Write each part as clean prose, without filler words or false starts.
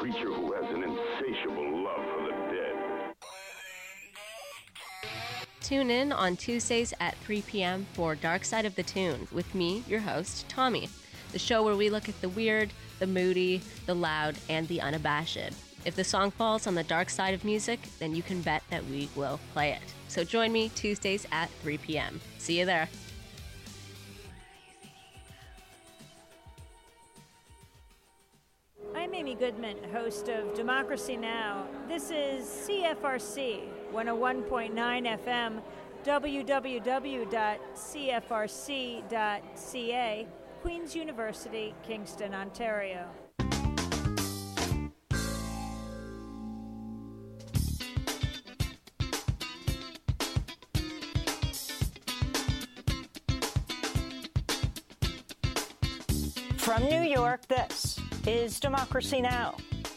creature who has an insatiable love for the dead. Tune in on Tuesdays at 3 p.m. for Dark Side of the Tune with me, your host, Tommy, the show where we look at the weird, the moody, the loud, and the unabashed. If the song falls on the dark side of music, then you can bet that we will play it. So join me Tuesdays at 3 p.m. See you there. I'm Amy Goodman, host of Democracy Now! This is CFRC 101.9 FM, www.cfrc.ca, Queen's University, Kingston, Ontario. From New York, this is Democracy Now!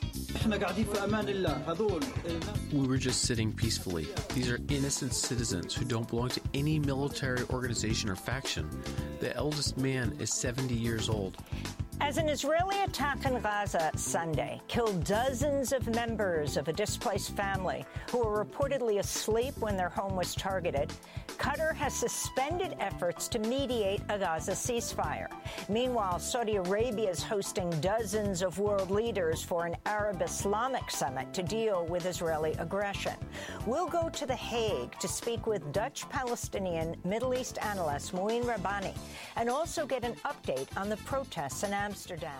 We were just sitting peacefully. These are innocent citizens who don't belong to any military organization or faction. The eldest man is 70 years old. As an Israeli attack in Gaza Sunday killed dozens of members of a displaced family who were reportedly asleep when their home was targeted, Qatar has suspended efforts to mediate a Gaza ceasefire. Meanwhile, Saudi Arabia is hosting dozens of world leaders for an Arab Islamic summit to deal with Israeli aggression. We'll go to The Hague to speak with Dutch-Palestinian Middle East analyst Mouin Rabbani and also get an update on the protests in Amsterdam.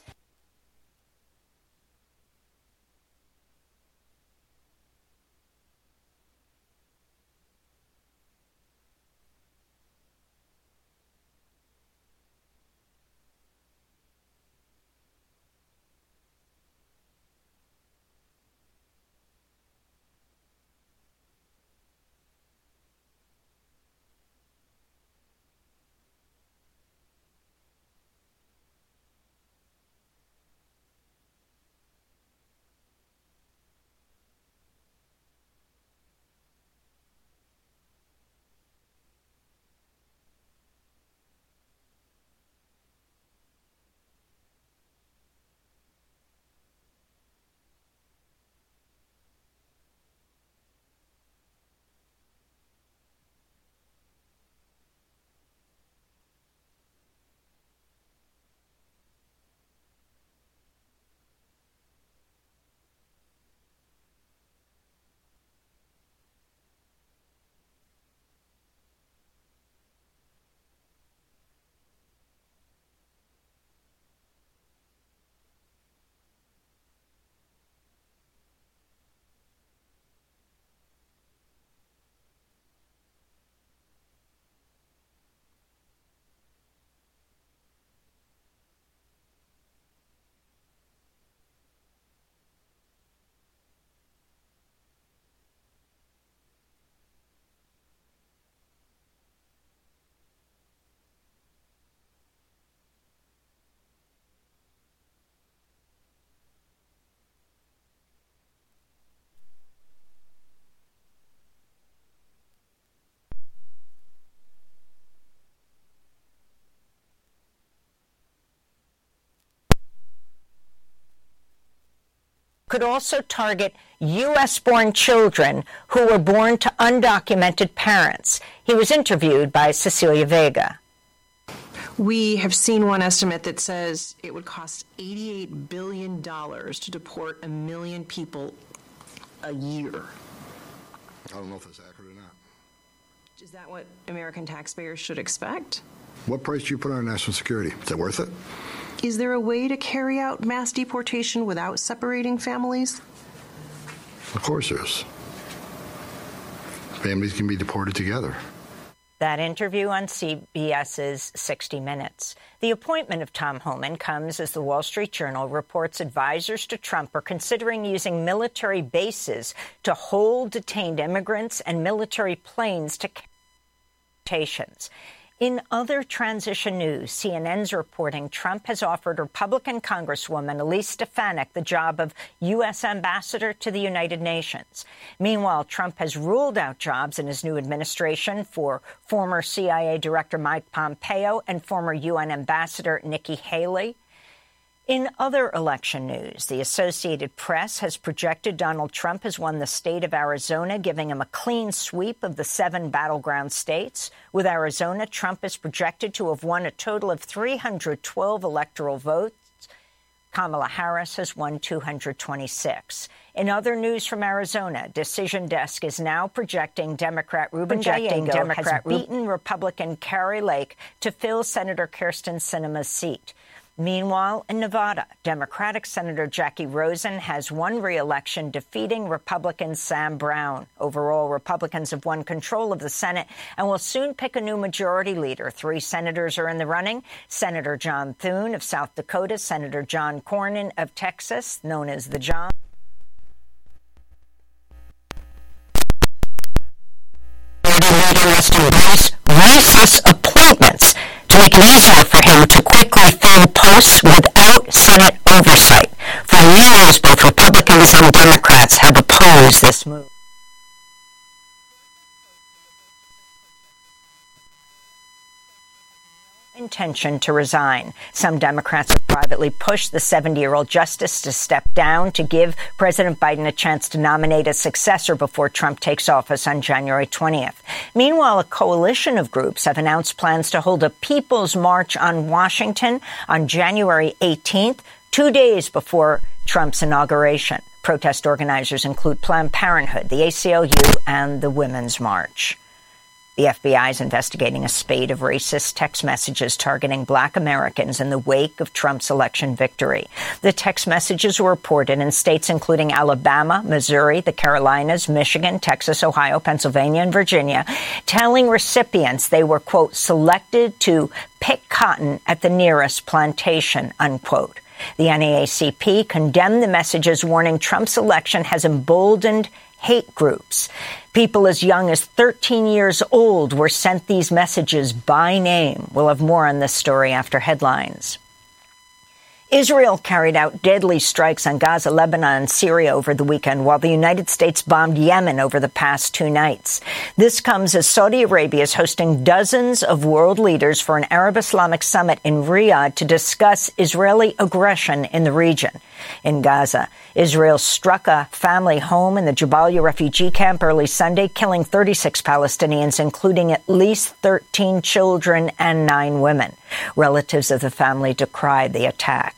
Could also target U.S.-born children who were born to undocumented parents. He was interviewed by Cecilia Vega. We have seen one estimate that says it would cost $88 billion to deport 1 million people a year. I don't know if that's accurate or not. Is that what American taxpayers should expect? What price do you put on national security? Is it worth it? Is there a way to carry out mass deportation without separating families? Of course there is. Families can be deported together. That interview on CBS's 60 Minutes. The appointment of Tom Homan comes as the Wall Street Journal reports advisors to Trump are considering using military bases to hold detained immigrants and military planes to deportations. In other transition news, CNN's reporting Trump has offered Republican Congresswoman Elise Stefanik the job of U.S. ambassador to the United Nations. Meanwhile, Trump has ruled out jobs in his new administration for former CIA Director Mike Pompeo and former UN Ambassador Nikki Haley. In other election news, the Associated Press has projected Donald Trump has won the state of Arizona, giving him a clean sweep of the 7 battleground states. With Arizona, Trump is projected to have won a total of 312 electoral votes. Kamala Harris has won 226. In other news from Arizona, Decision Desk is now projecting Democrat Ruben Gallego has beaten Republican Kari Lake to fill Senator Kyrsten Sinema's seat. Meanwhile, in Nevada, Democratic Senator Jackie Rosen has won re-election, defeating Republican Sam Brown. Overall, Republicans have won control of the Senate and will soon pick a new majority leader. 3 senators are in the running: Senator John Thune of South Dakota, Senator John Cornyn of Texas, known as the John. Racist appointments to make it easier for him to quickly fill posts without Senate oversight. For years, both Republicans and Democrats have opposed this move. Intention to resign. Some Democrats have privately pushed the 70-year-old justice to step down to give President Biden a chance to nominate a successor before Trump takes office on January 20th. Meanwhile, a coalition of groups have announced plans to hold a People's March on Washington on January 18th, 2 days before Trump's inauguration. Protest organizers include Planned Parenthood, the ACLU, and the Women's March. The FBI is investigating a spate of racist text messages targeting Black Americans in the wake of Trump's election victory. The text messages were reported in states including Alabama, Missouri, the Carolinas, Michigan, Texas, Ohio, Pennsylvania, and Virginia, telling recipients they were, quote, selected to pick cotton at the nearest plantation, unquote. The NAACP condemned the messages, warning Trump's election has emboldened hate groups. People as young as 13 years old were sent these messages by name. We'll have more on this story after headlines. Israel carried out deadly strikes on Gaza, Lebanon, and Syria over the weekend, while the United States bombed Yemen over the past 2 nights. This comes as Saudi Arabia is hosting dozens of world leaders for an Arab Islamic summit in Riyadh to discuss Israeli aggression in the region. In Gaza, Israel struck a family home in the Jabalia refugee camp early Sunday, killing 36 Palestinians, including at least 13 children and 9 women. Relatives of the family decried the attack.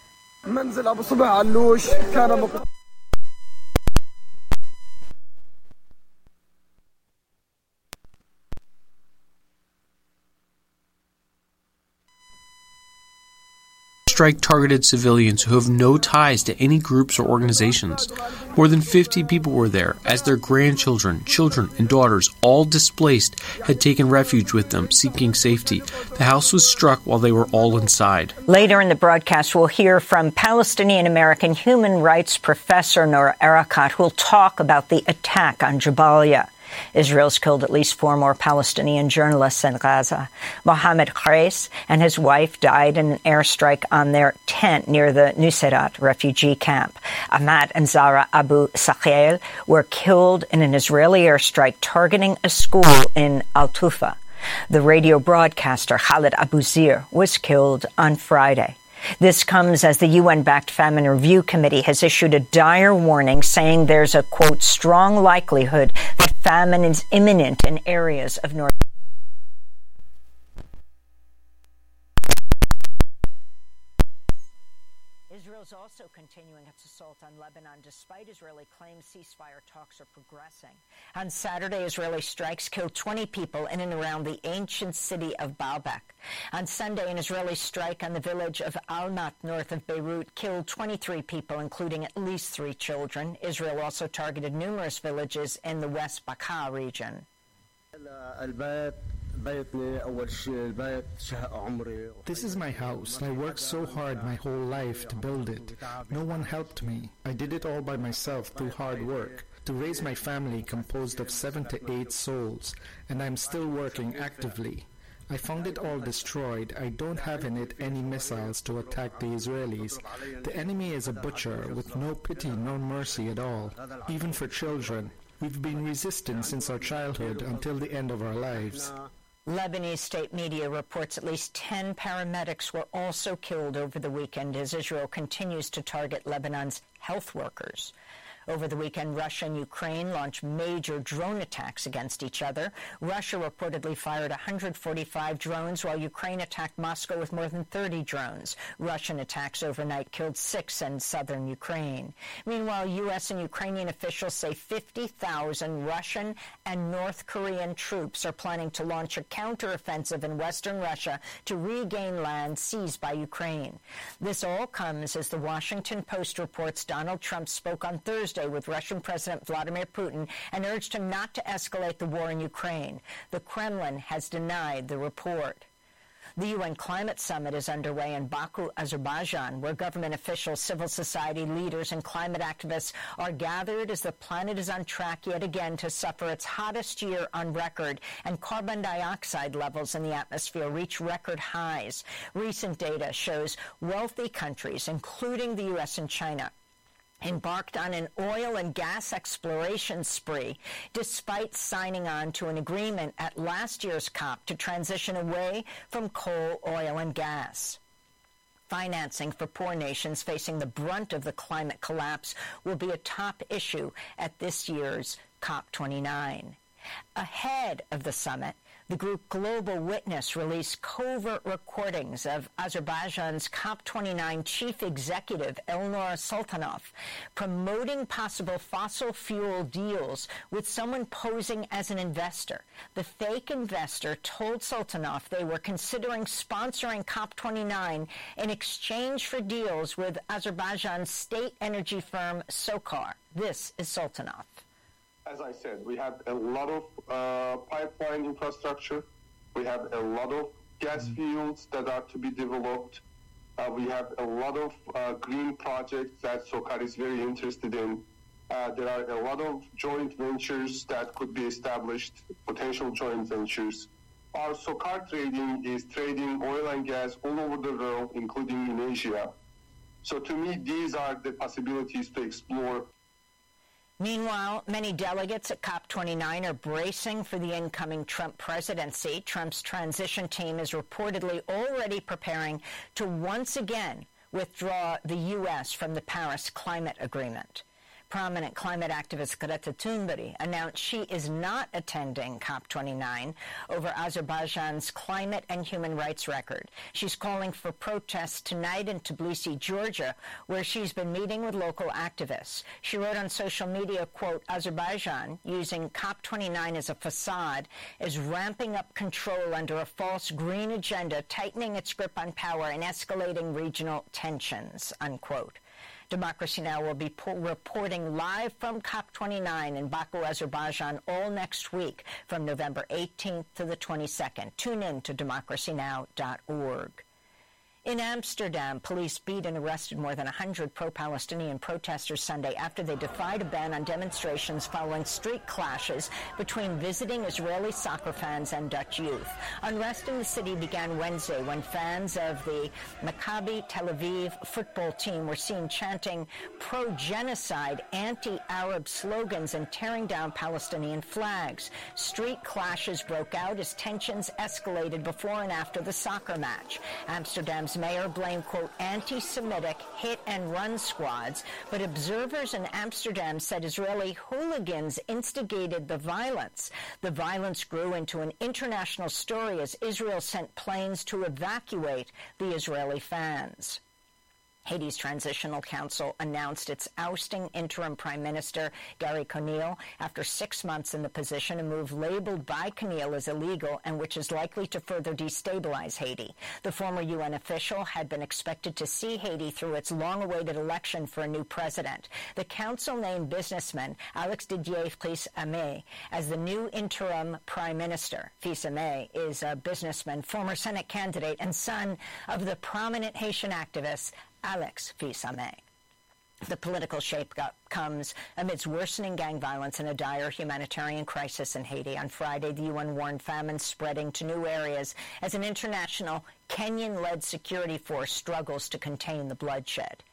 Strike targeted civilians who have no ties to any groups or organizations. More than 50 people were there, as their grandchildren, children, and daughters, all displaced, had taken refuge with them, seeking safety. The house was struck while they were all inside. Later in the broadcast, we'll hear from Palestinian-American human rights professor Noura Erakat, who will talk about the attack on Jabalia. Israel's killed at least 4 more Palestinian journalists in Gaza. Mohammed Khares and his wife died in an airstrike on their tent near the Nuseirat refugee camp. Ahmad and Zara Abu Sakhail were killed in an Israeli airstrike targeting a school in Al-Tufa. The radio broadcaster Khalid Abu Zir was killed on Friday. This comes as the UN-backed Famine Review Committee has issued a dire warning, saying there's a, quote, strong likelihood that famine is imminent in areas of North. Israel's also continuing its assault on Lebanon, despite Israeli claims ceasefire talks are progressing. On Saturday, Israeli strikes killed 20 people in and around the ancient city of Baalbek. On Sunday, an Israeli strike on the village of Almat, north of Beirut, killed 23 people, including at least 3 children. Israel also targeted numerous villages in the West Bekaa region. This is my house. I worked so hard my whole life to build it. No one helped me. I did it all by myself through hard work. To raise my family composed of 7 to 8 souls, and I'm still working actively. I found it all destroyed. I don't have in it any missiles to attack the Israelis. The enemy is a butcher with no pity, no mercy at all, even for children. We've been resistant since our childhood until the end of our lives. Lebanese state media reports at least 10 paramedics were also killed over the weekend as Israel continues to target Lebanon's health workers. Over the weekend, Russia and Ukraine launched major drone attacks against each other. Russia reportedly fired 145 drones, while Ukraine attacked Moscow with more than 30 drones. Russian attacks overnight killed 6 in southern Ukraine. Meanwhile, U.S. and Ukrainian officials say 50,000 Russian and North Korean troops are planning to launch a counteroffensive in western Russia to regain land seized by Ukraine. This all comes as the Washington Post reports Donald Trump spoke on Thursday with Russian President Vladimir Putin and urged him not to escalate the war in Ukraine. The Kremlin has denied the report. The UN Climate Summit is underway in Baku, Azerbaijan, where government officials, civil society leaders, and climate activists are gathered as the planet is on track yet again to suffer its hottest year on record, and carbon dioxide levels in the atmosphere reach record highs. Recent data shows wealthy countries, including the U.S. and China, embarked on an oil and gas exploration spree despite signing on to an agreement at last year's COP to transition away from coal, oil, and gas. Financing for poor nations facing the brunt of the climate collapse will be a top issue at this year's COP29. Ahead of the summit, the group Global Witness released covert recordings of Azerbaijan's COP29 chief executive Elnur Sultanov promoting possible fossil fuel deals with someone posing as an investor. The fake investor told Sultanov they were considering sponsoring COP29 in exchange for deals with Azerbaijan's state energy firm SOCAR. This is Sultanov. As I said, we have a lot of pipeline infrastructure. We have a lot of gas fields that are to be developed. We have a lot of green projects that SOCAR is very interested in. There are a lot of joint ventures that could be established, potential joint ventures. Our SOCAR trading is trading oil and gas all over the world, including in Asia. So to me, these are the possibilities to explore. Meanwhile, many delegates at COP29 are bracing for the incoming Trump presidency. Trump's transition team is reportedly already preparing to once again withdraw the U.S. from the Paris Climate Agreement. Prominent climate activist Greta Thunberg announced she is not attending COP29 over Azerbaijan's climate and human rights record. She's calling for protests tonight in Tbilisi, Georgia, where she's been meeting with local activists. She wrote on social media, quote, Azerbaijan, using COP29 as a facade, is ramping up control under a false green agenda, tightening its grip on power and escalating regional tensions, unquote. Democracy Now! Will be reporting live from COP29 in Baku, Azerbaijan, all next week from November 18th to the 22nd. Tune in to democracynow.org. In Amsterdam, police beat and arrested more than 100 pro-Palestinian protesters Sunday after they defied a ban on demonstrations following street clashes between visiting Israeli soccer fans and Dutch youth. Unrest in the city began Wednesday when fans of the Maccabi Tel Aviv football team were seen chanting pro-genocide, anti-Arab slogans and tearing down Palestinian flags. Street clashes broke out as tensions escalated before and after the soccer match. Amsterdam's mayor blamed, quote, anti-Semitic hit-and-run squads, but observers in Amsterdam said Israeli hooligans instigated the violence. The violence grew into an international story as Israel sent planes to evacuate the Israeli fans. Haiti's Transitional Council announced it's ousting interim Prime Minister Gary Conille after 6 months in the position, a move labeled by Conille as illegal and which is likely to further destabilize Haiti. The former UN official had been expected to see Haiti through its long-awaited election for a new president. The council named businessman Alex Didier Fils-Aimé as the new interim Prime Minister. Fils-Aimé is a businessman, former Senate candidate, and son of the prominent Haitian activist Alex Fils-Aimé. The political shakeup comes amidst worsening gang violence and a dire humanitarian crisis in Haiti. On Friday, the UN warned famine spreading to new areas as an international Kenyan-led security force struggles to contain the bloodshed.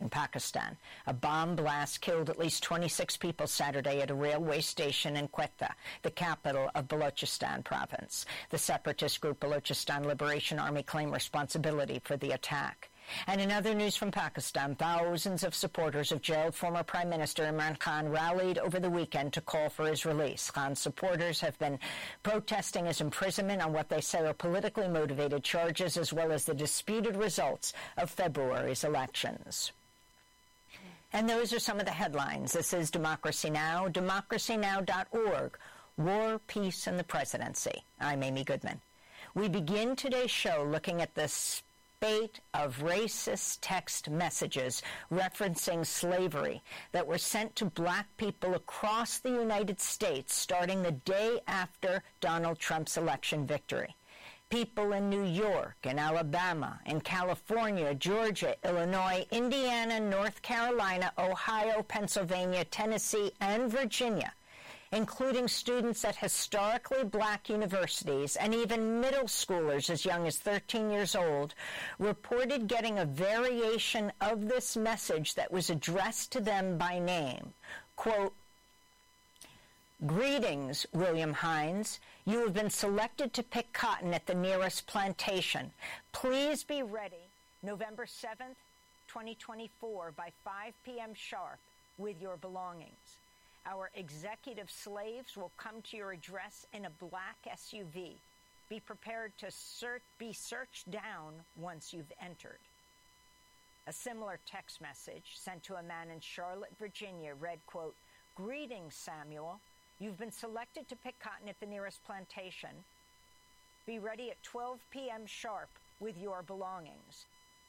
In Pakistan, a bomb blast killed at least 26 people Saturday at a railway station in Quetta, the capital of Balochistan province. The separatist group Balochistan Liberation Army claimed responsibility for the attack. And in other news from Pakistan, thousands of supporters of jailed former Prime Minister Imran Khan rallied over the weekend to call for his release. Khan's supporters have been protesting his imprisonment on what they say are politically motivated charges, as well as the disputed results of February's elections. And those are some of the headlines. This is Democracy Now!, democracynow.org. War, Peace, and the Presidency. I'm Amy Goodman. We begin today's show looking at the spate of racist text messages referencing slavery that were sent to black people across the United States starting the day after Donald Trump's election victory. People in New York, in Alabama, in California, Georgia, Illinois, Indiana, North Carolina, Ohio, Pennsylvania, Tennessee, and Virginia, including students at historically black universities and even middle schoolers as young as 13 years old, reported getting a variation of this message that was addressed to them by name. Quote, "Greetings, William Hines. You have been selected to pick cotton at the nearest plantation. Please be ready November 7th, 2024 by 5 p.m. sharp with your belongings. Our executive slaves will come to your address in a black SUV. Be prepared to be searched down once you've entered." A similar text message sent to a man in Charlotte, Virginia read, quote, "Greetings, Samuel. You've been selected to pick cotton at the nearest plantation. Be ready at 12 p.m. sharp with your belongings."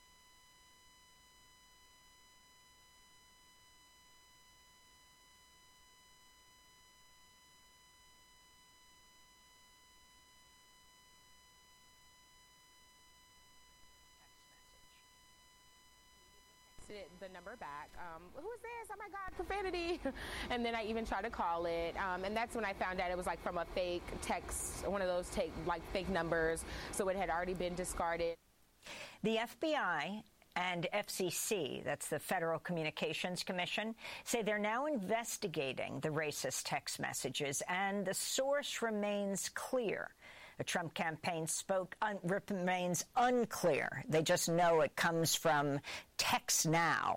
The number back. Who is this? Oh my God, profanity. And then I even tried to call it. And that's when I found out it was like from a fake text, one of those fake numbers. So it had already been discarded. The FBI and FCC, that's the Federal Communications Commission, say they're now investigating the racist text messages, and the source remains clear. The Trump campaign remains unclear. They just know it comes from TextNow.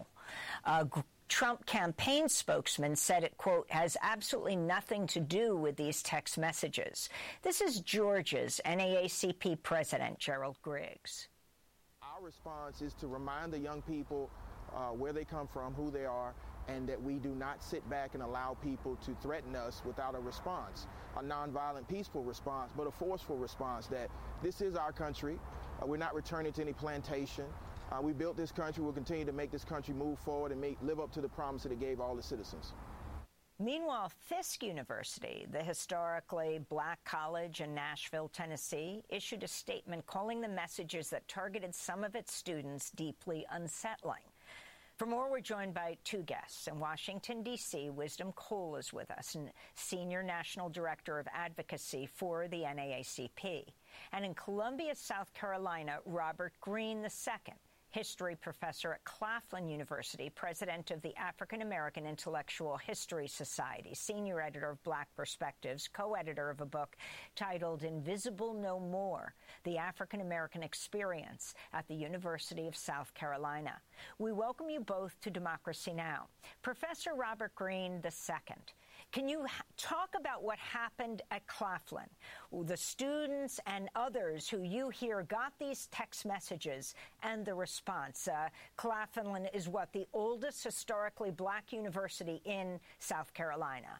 Trump campaign spokesman said it, quote, "has absolutely nothing to do with these text messages." This is Georgia's NAACP president, Gerald Griggs. Our response is to remind the young people where they come from, who they are, and that we do not sit back and allow people to threaten us without a response, a nonviolent, peaceful response, but a forceful response, that this is our country. We're not returning to any plantation. We built this country. We'll continue to make this country move forward and live up to the promise that it gave all the citizens. Meanwhile, Fisk University, the historically black college in Nashville, Tennessee, issued a statement calling the messages that targeted some of its students deeply unsettling. For more, we're joined by two guests. In Washington, D.C., Wisdom Cole is with us, and Senior National Director of Advocacy for the NAACP. And in Columbia, South Carolina, Robert Greene II, history professor at Claflin University, president of the African American Intellectual History Society, senior editor of Black Perspectives, co-editor of a book titled Invisible No More, The African American Experience at the University of South Carolina. We welcome you both to Democracy Now! Professor Robert Greene II, can you talk about what happened at Claflin? The students and others who you hear got these text messages and the response. Claflin is what, the oldest historically black university in South Carolina?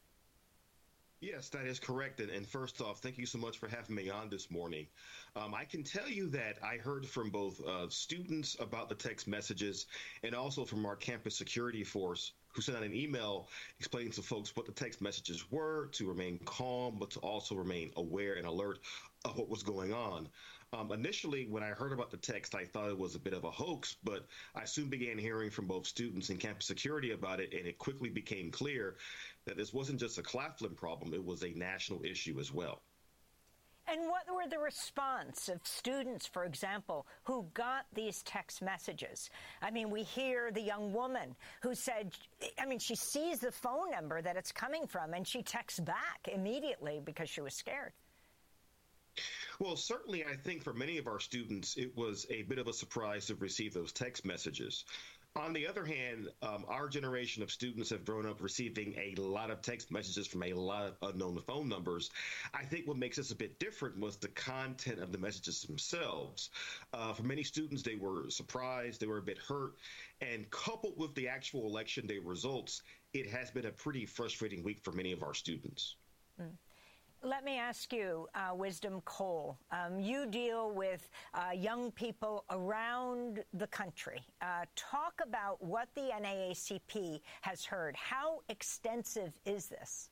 Yes, that is correct. And first off, thank you so much for having me on this morning. I can tell you that I heard from both students about the text messages and also from our campus security force, who sent out an email explaining to folks what the text messages were, to remain calm, but to also remain aware and alert of what was going on. Initially, when I heard about the text, I thought it was a bit of a hoax, but I soon began hearing from both students and campus security about it, and it quickly became clear that this wasn't just a Claflin problem, it was a national issue as well. And what were the response of students, for example, who got these text messages? I mean, we hear the young woman who said, I mean, she sees the phone number that it's coming from, and she texts back immediately because she was scared. Well, certainly, I think for many of our students, it was a bit of a surprise to receive those text messages. On the other hand, our generation of students have grown up receiving a lot of text messages from a lot of unknown phone numbers. I think what makes us a bit different was the content of the messages themselves. For many students, they were surprised, they were a bit hurt, and coupled with the actual election day results, it has been a pretty frustrating week for many of our students. Let me ask you, Wisdom Cole, you deal with young people around the country. Talk about what the NAACP has heard. How extensive is this?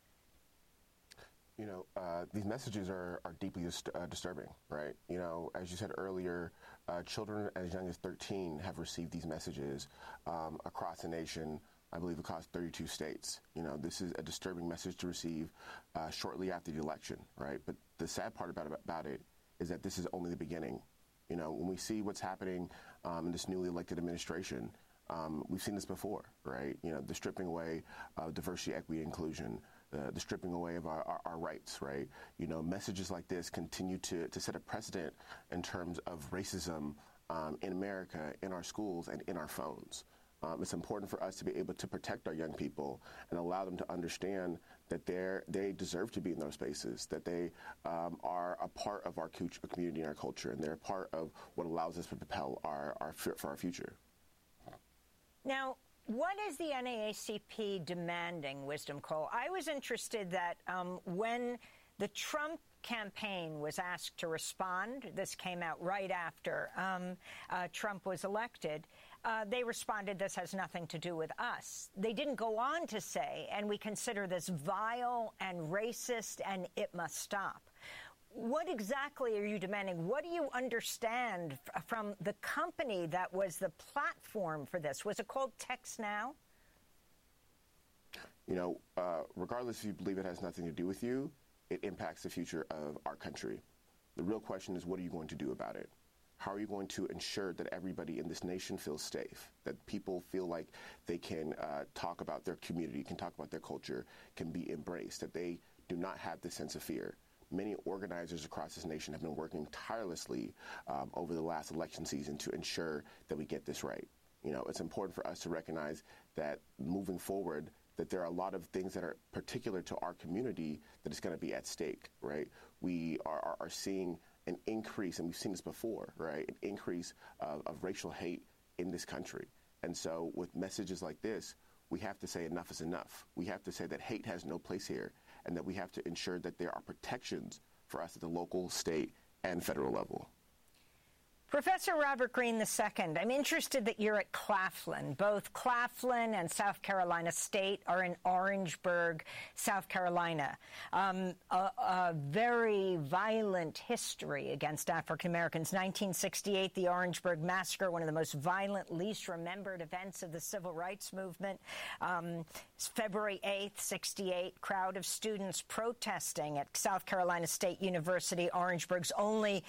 You know, these messages are deeply disturbing, right? You know, as you said earlier, children as young as 13 have received these messages across the nation. I believe across 32 states. You know, this is a disturbing message to receive shortly after the election, right? But the sad part about it is that this is only the beginning. You know, when we see what's happening in this newly elected administration, we've seen this before, right? You know, the stripping away of diversity, equity, inclusion, the stripping away of our rights, right? You know, messages like this continue to set a precedent in terms of racism in America, in our schools, and in our phones. It's important for us to be able to protect our young people and allow them to understand that they deserve to be in those spaces, that they are a part of our community and our culture, and they're a part of what allows us to propel for our future. Now, what is the NAACP demanding, Wisdom Cole? I was interested that when the Trump campaign was asked to respond, this came out right after Trump was elected, they responded, this has nothing to do with us. They didn't go on to say, and we consider this vile and racist and it must stop. What exactly are you demanding? What do you understand from the company that was the platform for this? Was it called TextNow? You know, regardless if you believe it has nothing to do with you, it impacts the future of our country. The real question is, what are you going to do about it? How are you going to ensure that everybody in this nation feels safe, that people feel like they can talk about their community, can talk about their culture, can be embraced, that they do not have this sense of fear? Many organizers across this nation have been working tirelessly over the last election season to ensure that we get this right. You know, it's important for us to recognize that moving forward, that there are a lot of things that are particular to our community that is going to be at stake, right? We are seeing an increase, and we've seen this before, right? An increase of racial hate in this country. And so with messages like this, we have to say enough is enough. We have to say that hate has no place here, and that we have to ensure that there are protections for us at the local, state, and federal level. Professor Robert Greene II, I'm interested that you're at Claflin. Both Claflin and South Carolina State are in Orangeburg, South Carolina. A very violent history against African Americans. 1968, the Orangeburg Massacre, one of the most violent, least remembered events of the Civil Rights Movement. February 8th, 68, crowd of students protesting at South Carolina State University, Orangeburg's only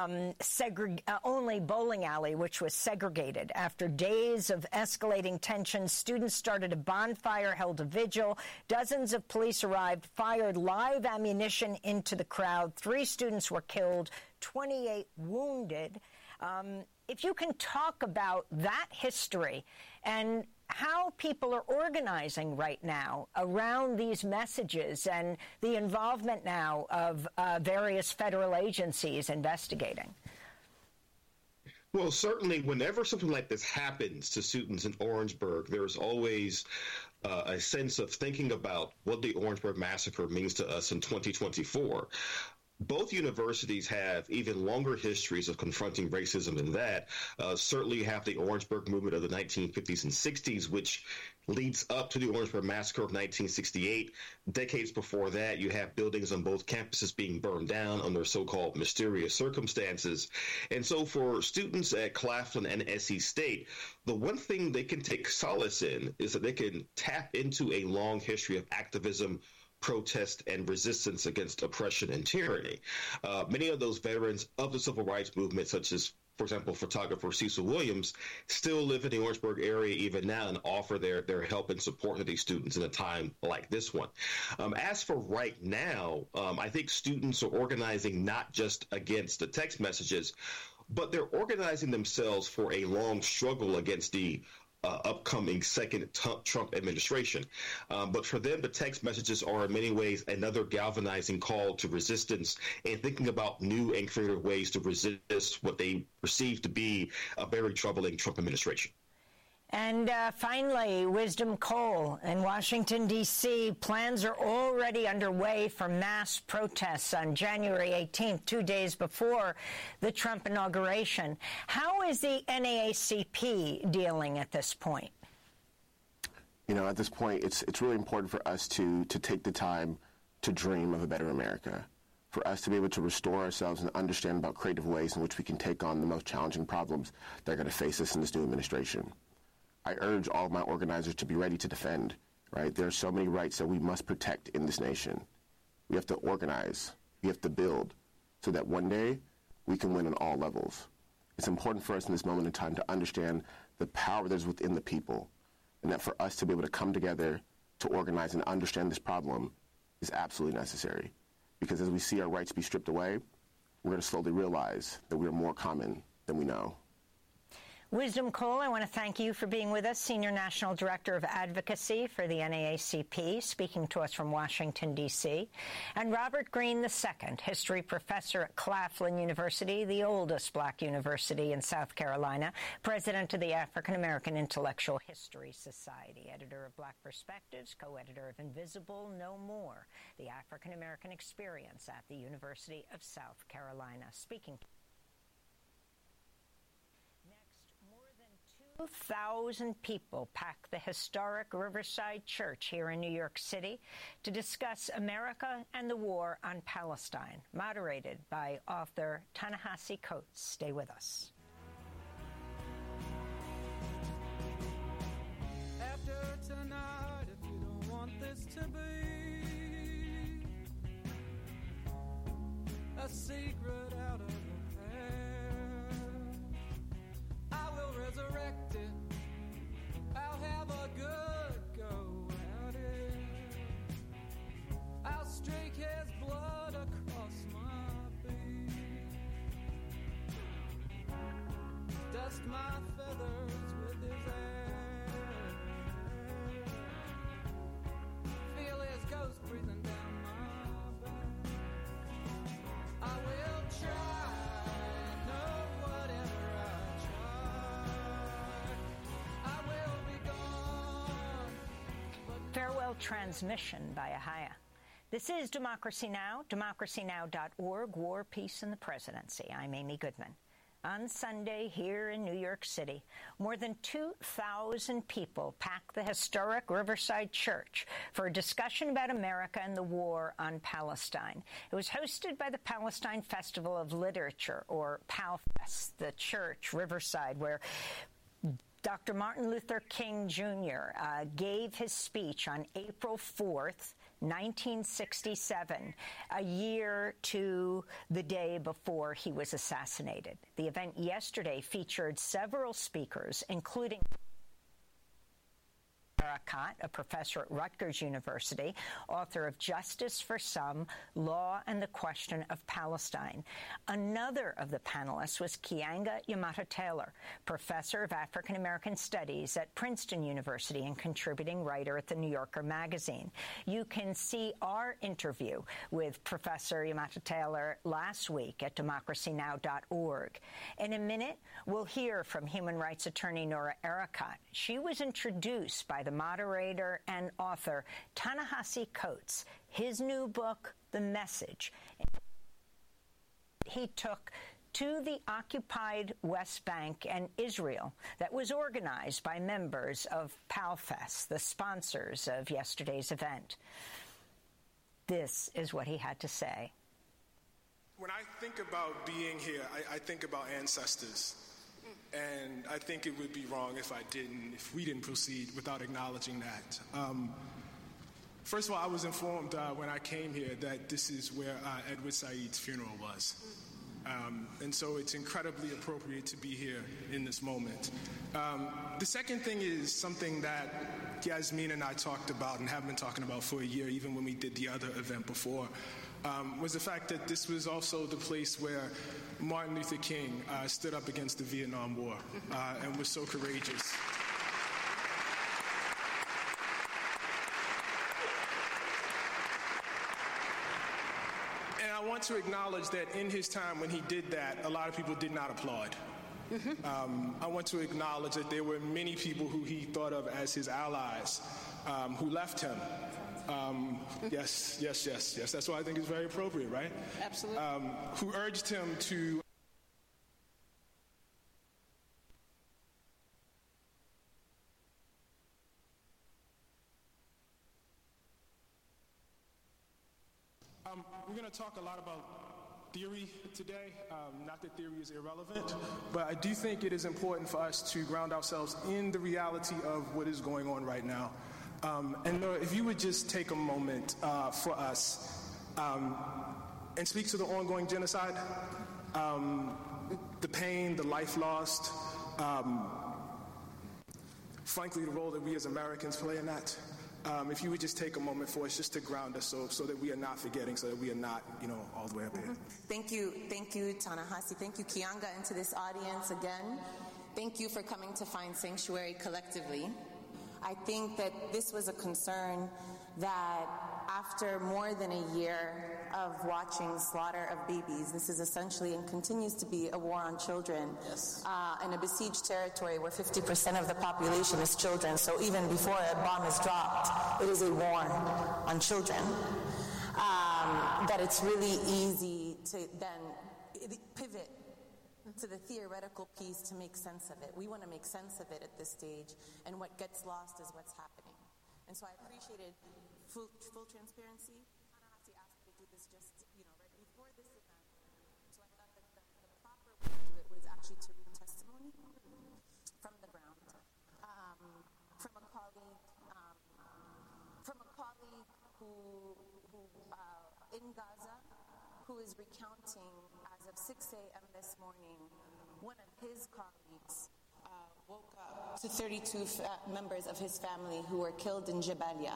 bowling alley, which was segregated. After days of escalating tensions, students started a bonfire, held a vigil. Dozens of police arrived, fired live ammunition into the crowd. 3 students were killed, 28 wounded. If you can talk about that history and how people are organizing right now around these messages and the involvement now of various federal agencies investigating. Well, certainly whenever something like this happens to students in Orangeburg, there's always a sense of thinking about what the Orangeburg Massacre means to us in 2024. Both universities have even longer histories of confronting racism than that. Certainly you have the Orangeburg movement of the 1950s and 60s, which leads up to the Orangeburg Massacre of 1968. Decades before that, you have buildings on both campuses being burned down under so-called mysterious circumstances. And so for students at Claflin and SC State, the one thing they can take solace in is that they can tap into a long history of activism protest and resistance against oppression and tyranny. Many of those veterans of the civil rights movement, such as, for example, photographer Cecil Williams, still live in the Orangeburg area even now and offer their help and support to these students in a time like this one. As for right now, I think students are organizing not just against the text messages, but they're organizing themselves for a long struggle against the upcoming second Trump administration. But for them, the text messages are in many ways another galvanizing call to resistance and thinking about new and creative ways to resist what they perceive to be a very troubling Trump administration. And finally, Wisdom Cole in Washington, D.C. Plans are already underway for mass protests on January 18th, 2 days before the Trump inauguration. How is the NAACP dealing at this point? You know, at this point, it's really important for us to take the time to dream of a better America, for us to be able to restore ourselves and understand about creative ways in which we can take on the most challenging problems that are going to face us in this new administration. I urge all of my organizers to be ready to defend, right? There are so many rights that we must protect in this nation. We have to organize, we have to build, so that one day we can win on all levels. It's important for us in this moment in time to understand the power that is within the people, and that for us to be able to come together to organize and understand this problem is absolutely necessary. Because as we see our rights be stripped away, we're going to slowly realize that we are more common than we know. Wisdom Cole, I want to thank you for being with us, Senior National Director of Advocacy for the NAACP, speaking to us from Washington, D.C., and Robert Greene II, History Professor at Claflin University, the oldest black university in South Carolina, President of the African American Intellectual History Society, Editor of Black Perspectives, Co-Editor of Invisible No More, the African American Experience at the University of South Carolina, speaking. 2,000 people packed the historic Riverside Church here in New York City to discuss America and the war on Palestine, moderated by author Ta-Nehisi Coates. Stay with us. After tonight, if you don't want this to be a secret out of the past, I will resurrect it. I'll have a good go at it. I'll streak his blood across my feet, dust my feathers with his air, feel his ghost breathing down my back. I will try. Farewell transmission by Ahaya. This is Democracy Now!, democracynow.org, War, Peace, and the Presidency. I'm Amy Goodman. On Sunday, here in New York City, more than 2,000 people packed the historic Riverside Church for a discussion about America and the war on Palestine. It was hosted by the Palestine Festival of Literature, or PALFest, the church, Riverside, where Dr. Martin Luther King Jr. Gave his speech on April 4th, 1967, a year to the day before he was assassinated. The event yesterday featured several speakers, including Arakat, a professor at Rutgers University, author of Justice for Some, Law and the Question of Palestine. Another of the panelists was Keeanga-Yamahtta Taylor, professor of African American Studies at Princeton University and contributing writer at The New Yorker magazine. You can see our interview with Professor Yamahtta Taylor last week at democracynow.org. In a minute, we'll hear from human rights attorney Noura Erakat. She was introduced by the moderator and author Ta-Nehisi Coates. His new book, The Message, he took to the occupied West Bank and Israel that was organized by members of PALFest, the sponsors of yesterday's event. This is what he had to say. When I think about being here, I think about ancestors. And I think it would be wrong if we didn't proceed without acknowledging that. First of all, I was informed when I came here that this is where Edward Said's funeral was. And so it's incredibly appropriate to be here in this moment. The second thing is something that Yasmin and I talked about and have been talking about for a year, even when we did the other event before, was the fact that this was also the place where Martin Luther King stood up against the Vietnam War and was so courageous. And I want to acknowledge that in his time when he did that, a lot of people did not applaud. I want to acknowledge that there were many people who he thought of as his allies who left him. Yes. That's why I think it's very appropriate, right? Absolutely. Who urged him to we're going to talk a lot about theory today. Not that theory is irrelevant, but I do think it is important for us to ground ourselves in the reality of what is going on right now. And if you would just take a moment for us and speak to the ongoing genocide, the pain, the life lost, frankly, the role that we as Americans play in that. If you would just take a moment for us just to ground us so that we are not forgetting, so that we are not, all the way up here. Thank you, Ta-Nehisi. Thank you, Kianga, and to this audience again. Thank you for coming to find sanctuary collectively. I think that this was a concern that after more than a year of watching slaughter of babies, this is essentially and continues to be a war on children. Yes. In a besieged territory where 50% of the population is children. So even before a bomb is dropped, it is a war on children. That it's really easy to then pivot to the theoretical piece to make sense of it. We want to make sense of it at this stage, and what gets lost is what's happening. And so I appreciated full transparency. Ta-Nehisi asked me to do this just, right before this event. So I thought that the proper way to do it was actually to read testimony from the ground, from a colleague who in Gaza, who is recounting as of 6 a.m. this morning, one of his colleagues woke up to 32 members of his family who were killed in Jabalia.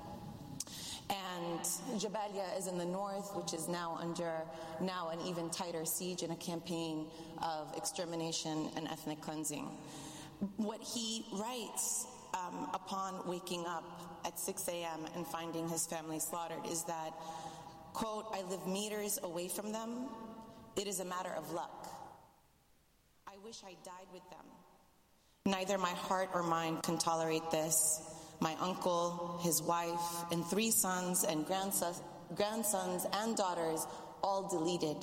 And Jabalia is in the north, which is now under an even tighter siege in a campaign of extermination and ethnic cleansing. What he writes upon waking up at 6 a.m. and finding his family slaughtered is that, quote, "I live meters away from them. It is a matter of luck. I wish I died with them. Neither my heart or mind can tolerate this. My uncle, his wife, and 3 sons and grandsons and daughters, all deleted."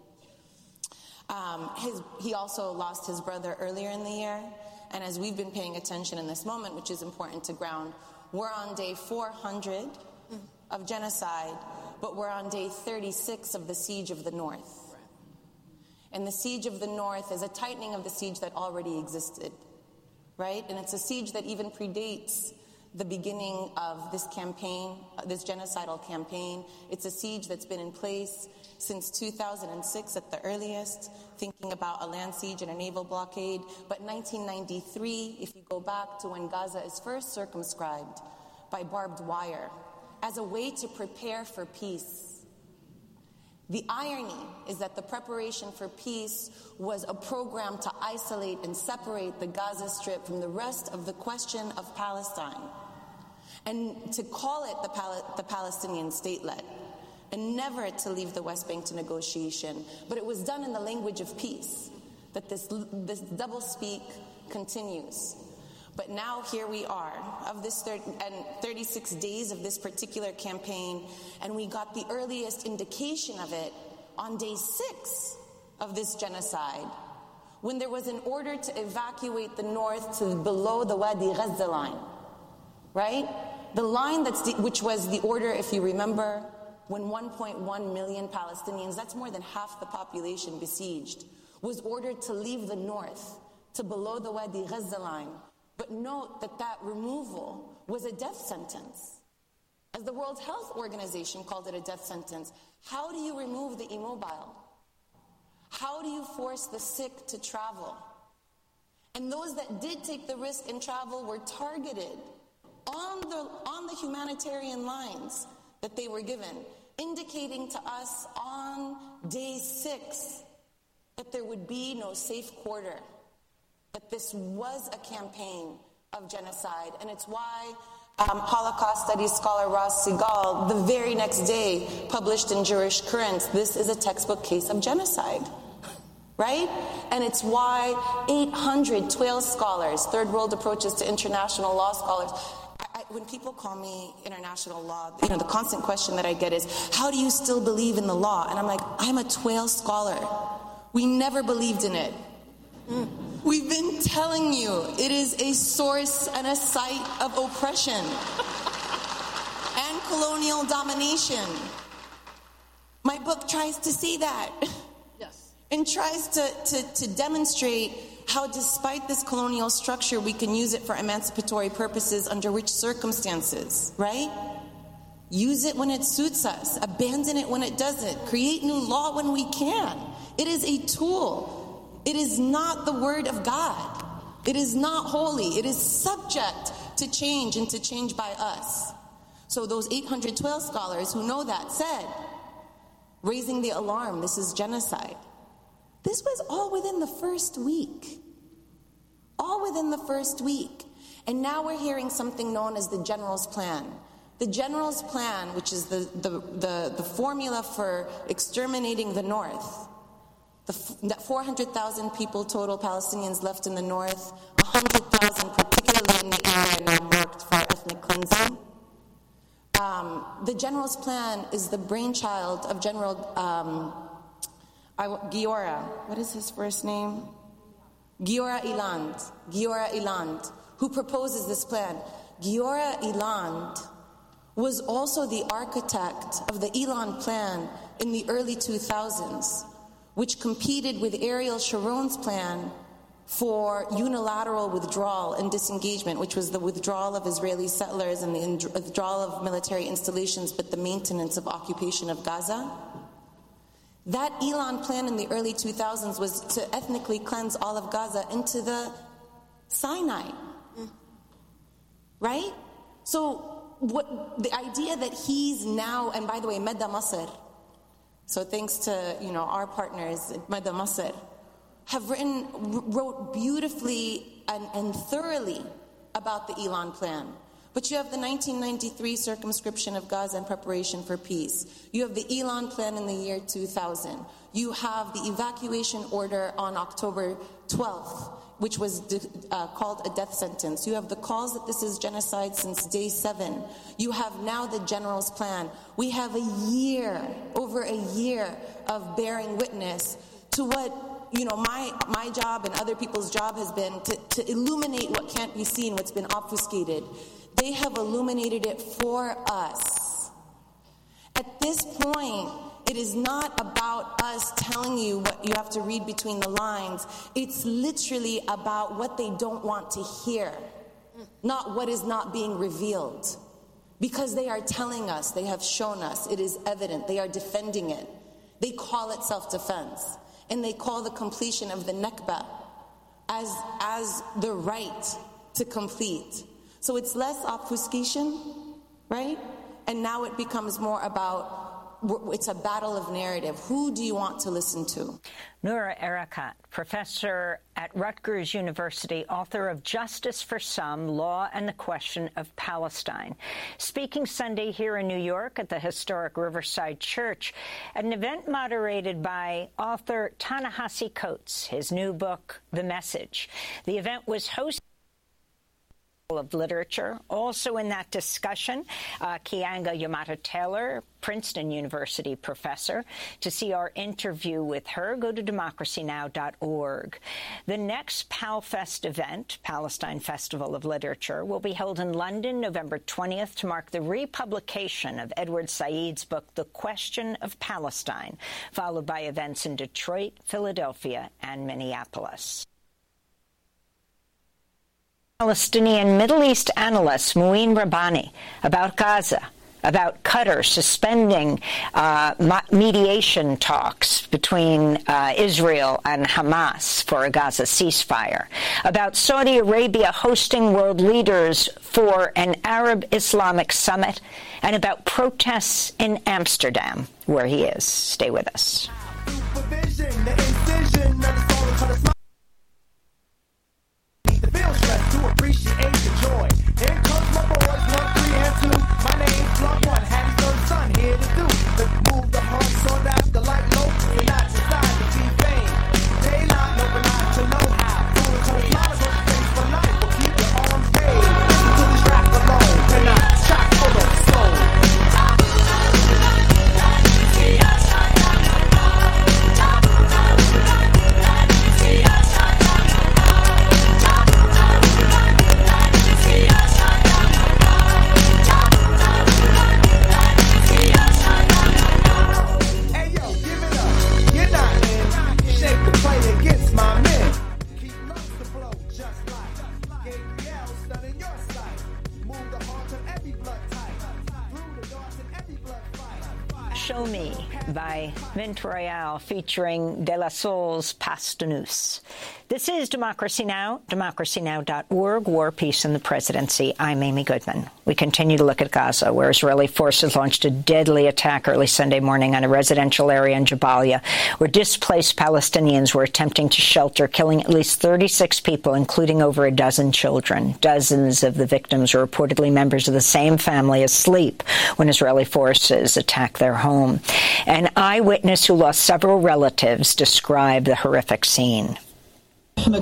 He also lost his brother earlier in the year. And as we've been paying attention in this moment, which is important to ground, we're on day 400 of genocide, but we're on day 36 of the siege of the north. And the siege of the north is a tightening of the siege that already existed, right? And it's a siege that even predates the beginning of this campaign, this genocidal campaign. It's a siege that's been in place since 2006 at the earliest, thinking about a land siege and a naval blockade. But 1993, if you go back to when Gaza is first circumscribed by barbed wire, as a way to prepare for peace. The irony is that the preparation for peace was a program to isolate and separate the Gaza Strip from the rest of the question of Palestine, and to call it the Palestinian statelet, and never to leave the West Bank to negotiation. But it was done in the language of peace, that this doublespeak continues. But now here we are, of this 36 days of this particular campaign, and we got the earliest indication of it on day 6 of this genocide, when there was an order to evacuate the north to below the Wadi Gaza line, right? The line which was the order, if you remember, when 1.1 million Palestinians, that's more than half the population besieged, was ordered to leave the north to below the Wadi Gaza line. But note that removal was a death sentence. As the World Health Organization called it a death sentence, how do you remove the immobile? How do you force the sick to travel? And those that did take the risk and travel were targeted on the humanitarian lines that they were given, indicating to us on day 6 that there would be no safe quarter, that this was a campaign of genocide. And it's why Holocaust studies scholar Ross Segal, the very next day, published in Jewish Currents, this is a textbook case of genocide. Right? And it's why 812 scholars, third world approaches to international law scholars, when people call me international law, the constant question that I get is, how do you still believe in the law? And I'm like, I'm a 12 scholar. We never believed in it. We've been telling you it is a source and a site of oppression and colonial domination. My book tries to see that. And tries to demonstrate how, despite this colonial structure, we can use it for emancipatory purposes under which circumstances, right? Use it when it suits us. Abandon it when it doesn't. Create new law when we can. It is a tool. It is not the word of God. It is not holy. It is subject to change and to change by us. So those 812 scholars who know that said, raising the alarm, this is genocide. This was all within the first week. All within the first week. And now we're hearing something known as the General's Plan. The General's Plan, which is the formula for exterminating the North. That 400,000 people total Palestinians left in the North, 100,000 particularly in the area now marked for ethnic cleansing. The General's Plan is the brainchild of General Giora, what is his first name? Giora Eland, who proposes this plan. Giora Eland was also the architect of the Eland Plan in the early 2000s, which competed with Ariel Sharon's plan for unilateral withdrawal and disengagement, which was the withdrawal of Israeli settlers and the withdrawal of military installations, but the maintenance of occupation of Gaza. That Elan plan in the early 2000s was to ethnically cleanse all of Gaza into the Sinai. Right? So what the idea that he's now, and by the way, Meda Masr, so thanks to our partners at Meda Masr, wrote beautifully and thoroughly about the Elan plan. But you have the 1993 circumscription of Gaza in preparation for peace. You have the Elan plan in the year 2000. You have the evacuation order on October 12th, which was called a death sentence. You have the calls that this is genocide since day 7. You have now the General's Plan. We have over a year of bearing witness to what my job and other people's job has been to illuminate what can't be seen, what's been obfuscated. They have illuminated it for us. At this point, it is not about us telling you what you have to read between the lines. It's literally about what they don't want to hear, not what is not being revealed. Because they are telling us, they have shown us, it is evident, they are defending it. They call it self-defense. And they call the completion of the Nakba as the right to complete. So it's less obfuscation, right? And now it becomes more about, it's a battle of narrative. Who do you want to listen to? Noura Erakat, professor at Rutgers University, author of Justice for Some, Law and the Question of Palestine, speaking Sunday here in New York at the historic Riverside Church at an event moderated by author Ta-Nehisi Coates, his new book, The Message. The event was hosted of Literature. Also in that discussion, Keeanga Yamata Taylor, Princeton University professor. To see our interview with her, go to democracynow.org. The next PalFest event, Palestine Festival of Literature, will be held in London November 20th to mark the republication of Edward Said's book, The Question of Palestine, followed by events in Detroit, Philadelphia, and Minneapolis. Palestinian Middle East analyst Mouin Rabbani about Gaza, about Qatar suspending mediation talks between Israel and Hamas for a Gaza ceasefire, about Saudi Arabia hosting world leaders for an Arab Islamic summit, and about protests in Amsterdam, where he is. Stay with us. To appreciate the joy. Here comes my boys, 1, 3, and 2. My name's Block 1, Hattie's third son, here to do. Let's move the hearts on out the light low. We're not inside the T-Fame. Daylight, no, but not to know how. Doing cold smiles on your face for life. We'll keep your arms raised. Listen to this rap alone. We're not chock full of soul. Show Me by Mint Royale featuring De La Soul's Pastanus. This is Democracy Now!, democracynow.org, War, Peace, and the Presidency. I'm Amy Goodman. We continue to look at Gaza, where Israeli forces launched a deadly attack early Sunday morning on a residential area in Jabalia, where displaced Palestinians were attempting to shelter, killing at least 36 people, including over a dozen children. Dozens of the victims were reportedly members of the same family asleep when Israeli forces attacked their home. An eyewitness who lost several relatives described the horrific scene. We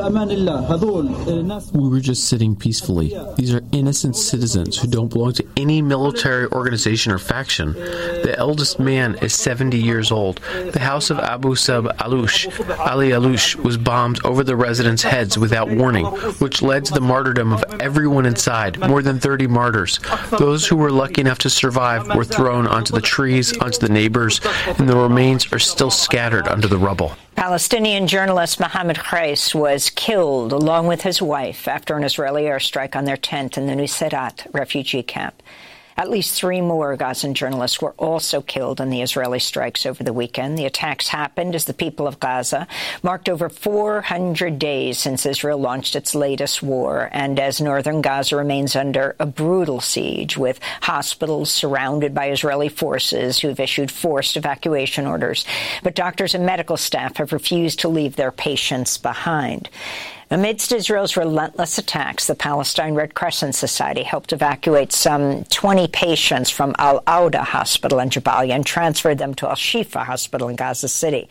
were just sitting peacefully. These are innocent citizens who don't belong to any military organization or faction. The eldest man is 70 years old. The house of Abu Sab Alush, Ali Alush, was bombed over the residents' heads without warning, which led to the martyrdom of everyone inside, more than 30 martyrs. Those who were lucky enough to survive were thrown onto the trees, onto the neighbors, and the remains are still scattered under the rubble. Palestinian journalist Mohammed Kharis was killed along with his wife after an Israeli airstrike on their tent in the Nuseirat refugee camp. At least 3 more Gazan journalists were also killed in the Israeli strikes over the weekend. The attacks happened as the people of Gaza marked over 400 days since Israel launched its latest war, and as northern Gaza remains under a brutal siege, with hospitals surrounded by Israeli forces who've issued forced evacuation orders. But doctors and medical staff have refused to leave their patients behind. Amidst Israel's relentless attacks, the Palestine Red Crescent Society helped evacuate some 20 patients from Al-Auda Hospital in Jabalia and transferred them to Al-Shifa Hospital in Gaza City.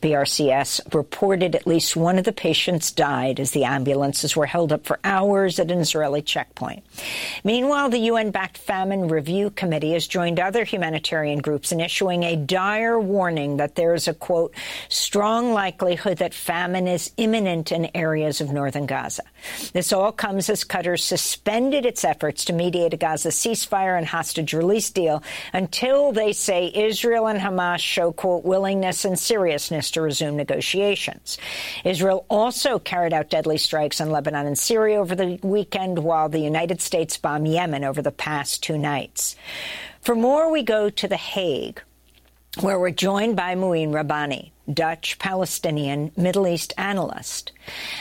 BRCS reported at least one of the patients died as the ambulances were held up for hours at an Israeli checkpoint. Meanwhile, the UN-backed Famine Review Committee has joined other humanitarian groups in issuing a dire warning that there is a, quote, strong likelihood that famine is imminent in areas of northern Gaza. This all comes as Qatar suspended its efforts to mediate a Gaza ceasefire and hostage release deal until they say Israel and Hamas show, quote, willingness and seriousness to resume negotiations. Israel also carried out deadly strikes on Lebanon and Syria over the weekend, while the United States bombed Yemen over the past 2 nights. For more, we go to The Hague, where we're joined by Mouin Rabbani, Dutch, Palestinian, Middle East analyst,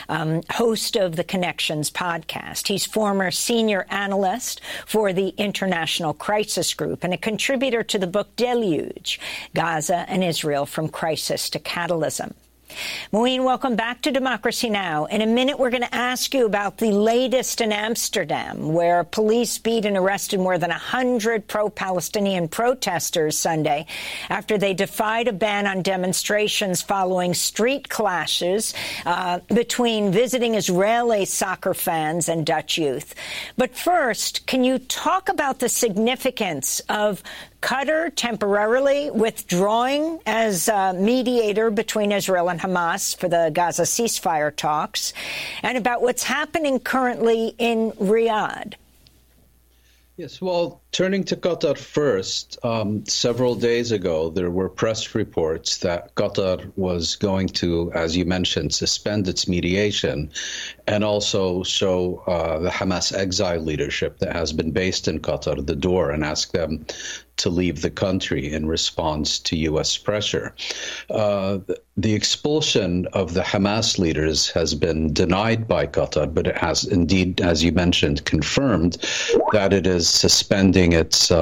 host of the Connections podcast. He's former senior analyst for the International Crisis Group and a contributor to the book Deluge, Gaza and Israel from Crisis to Catalysm. Mouin, welcome back to Democracy Now! In a minute, we're going to ask you about the latest in Amsterdam, where police beat and arrested more than 100 pro-Palestinian protesters Sunday after they defied a ban on demonstrations following street clashes between visiting Israeli soccer fans and Dutch youth. But first, can you talk about the significance of Qatar temporarily withdrawing as a mediator between Israel and Hamas for the Gaza ceasefire talks, and about what's happening currently in Riyadh? Yes, well, Turning to Qatar first, several days ago, there were press reports that Qatar was going to, as you mentioned, suspend its mediation and also show the Hamas exile leadership that has been based in Qatar the door and ask them to leave the country in response to U.S. pressure. The expulsion of the Hamas leaders has been denied by Qatar, but it has indeed, as you mentioned, confirmed that it is suspending its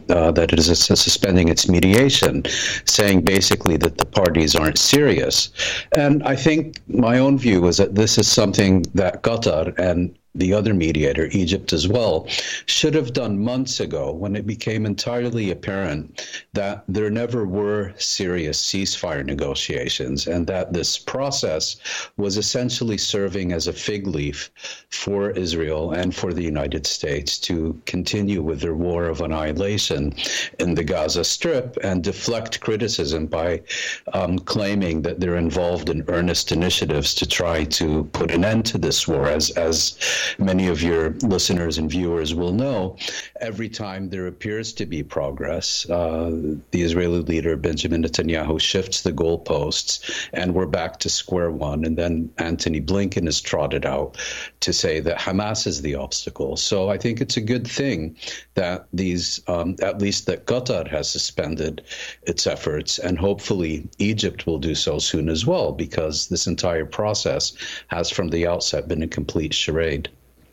mediation, saying basically that the parties aren't serious. And I think my own view is that this is something that Qatar and the other mediator, Egypt as well, should have done months ago when it became entirely apparent that there never were serious ceasefire negotiations and that this process was essentially serving as a fig leaf for Israel and for the United States to continue with their war of annihilation in the Gaza Strip and deflect criticism by claiming that they're involved in earnest initiatives to try to put an end to this war. As many of your listeners and viewers will know, every time there appears to be progress, the Israeli leader Benjamin Netanyahu shifts the goalposts and we're back to square one. And then Antony Blinken is trotted out to say that Hamas is the obstacle. So I think it's a good thing that these, at least that Qatar has suspended its efforts, and hopefully Egypt will do so soon as well, because this entire process has from the outset been a complete charade.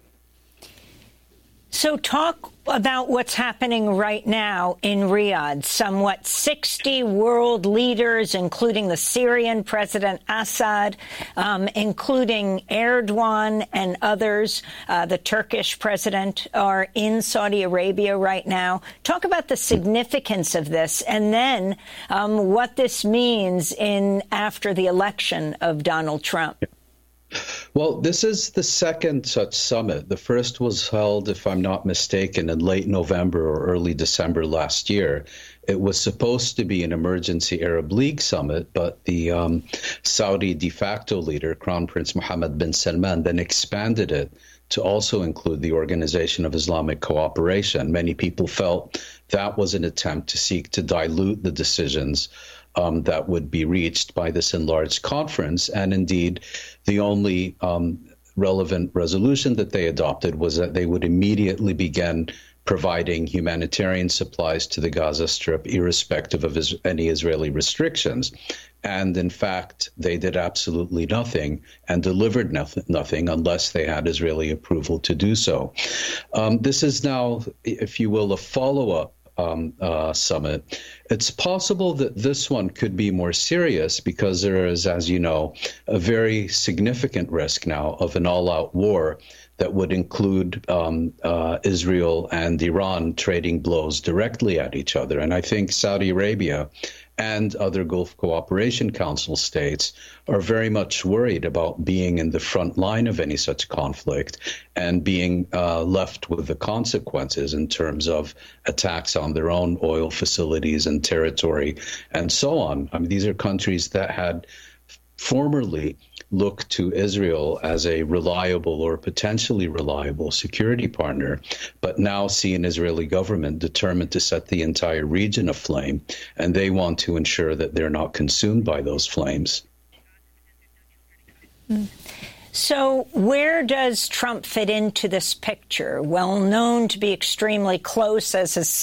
So talk about what's happening right now in Riyadh. Somewhat 60 world leaders, including the Syrian President Assad, including Erdogan and others, the Turkish president, are in Saudi Arabia right now. Talk about the significance of this, and then what this means after the election of Donald Trump. Well, this is the second such summit. The first was held, if I'm not mistaken, in late November or early December last year. It was supposed to be an emergency Arab League summit, but the Saudi de facto leader, Crown Prince Mohammed bin Salman, then expanded it to also include the Organization of Islamic Cooperation. Many people felt that was an attempt to seek to dilute the decisions that would be reached by this enlarged conference. And indeed, the only relevant resolution that they adopted was that they would immediately begin providing humanitarian supplies to the Gaza Strip, irrespective of any Israeli restrictions. And in fact, they did absolutely nothing and delivered nothing unless they had Israeli approval to do so. This is now, if you will, a follow-up summit. It's possible that this one could be more serious because there is, as you know, a very significant risk now of an all-out war that would include Israel and Iran trading blows directly at each other. And I think Saudi Arabia and other Gulf Cooperation Council states are very much worried about being in the front line of any such conflict and being left with the consequences in terms of attacks on their own oil facilities and territory and so on. I mean, these are countries that had formerly looked to Israel as a reliable or potentially reliable security partner, but now see an Israeli government determined to set the entire region aflame, and they want to ensure that they're not consumed by those flames. So where does Trump fit into this picture? Well known to be extremely close, as his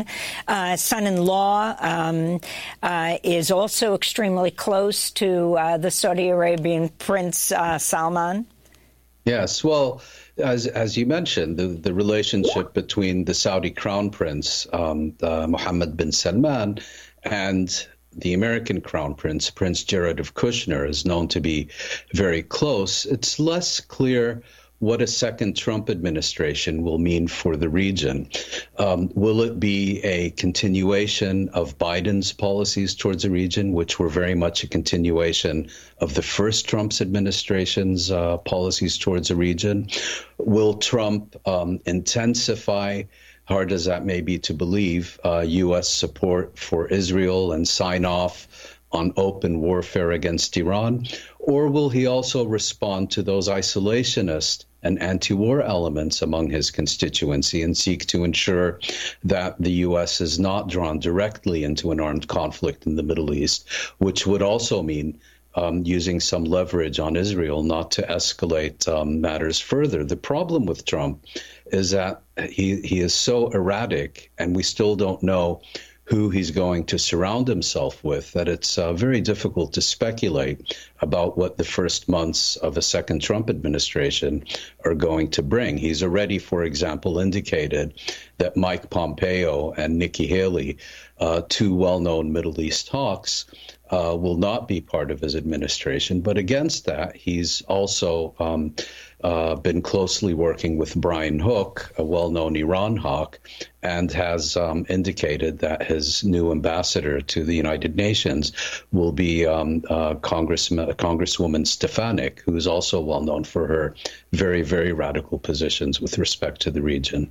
son-in-law is also extremely close to the Saudi Arabian Prince Salman. Yes, well, as you mentioned, the relationship between the Saudi Crown Prince, Mohammed bin Salman, and the American Crown Prince, Prince Jared of Kushner, is known to be very close. It's less clear what a second Trump administration will mean for the region. Will it be a continuation of Biden's policies towards the region, which were very much a continuation of the first Trump's administration's policies towards the region? Will Trump intensify, hard as that may be to believe, U.S. support for Israel and sign off on open warfare against Iran? Or will he also respond to those isolationist and anti-war elements among his constituency and seek to ensure that the U.S. is not drawn directly into an armed conflict in the Middle East, which would also mean using some leverage on Israel not to escalate matters further? The problem with Trump is that he is so erratic, and we still don't know who he's going to surround himself with, that it's very difficult to speculate about what the first months of a second Trump administration are going to bring. He's already, for example, indicated that Mike Pompeo and Nikki Haley, two well-known Middle East hawks, will not be part of his administration. But against that, he's also been closely working with Brian Hook, a well-known Iran hawk, and has indicated that his new ambassador to the United Nations will be Congresswoman Stefanik, who is also well known for her very, very radical positions with respect to the region.